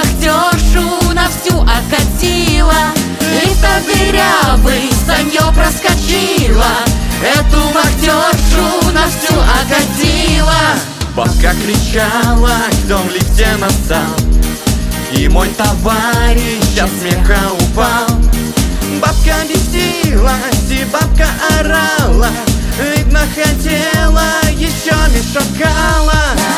вахтершу на всю окатила. Лифта дырявый, за нее проскочила. Эту вахтершу на всю окатила. Бабка кричала, кто в лифте настал, и мой товарищ от смеха упал. Бабка бесилась и бабка орала, видно, хотела еще мешок кала.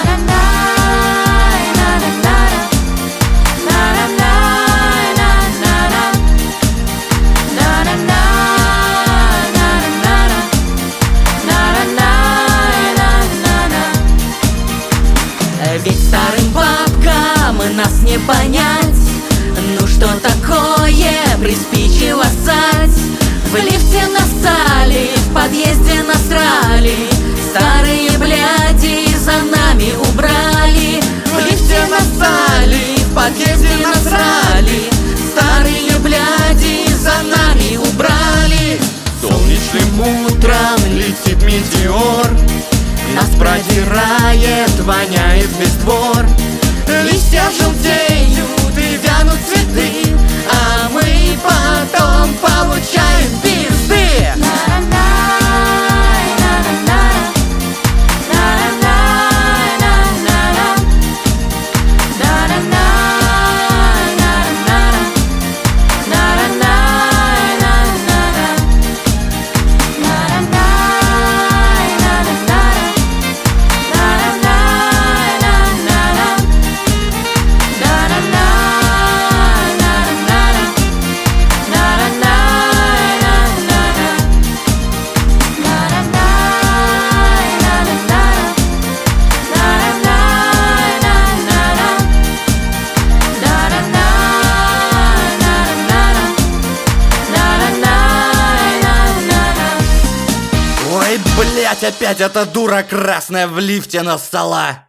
Ведь старым бабкам нас не понять, ну что такое приспичило ссать. В лифте настали, в подъезде насрали, старые бляди за нами убрали. В лифте настали, в подъезде насрали, старые бляди за нами убрали. Солнечным утром летит метеор, нас продирает, воняет весь двор. Листья желтеют и вянут цветы, а мы потом получаем пизды. Ой, блять, опять эта дура красная в лифте нассала.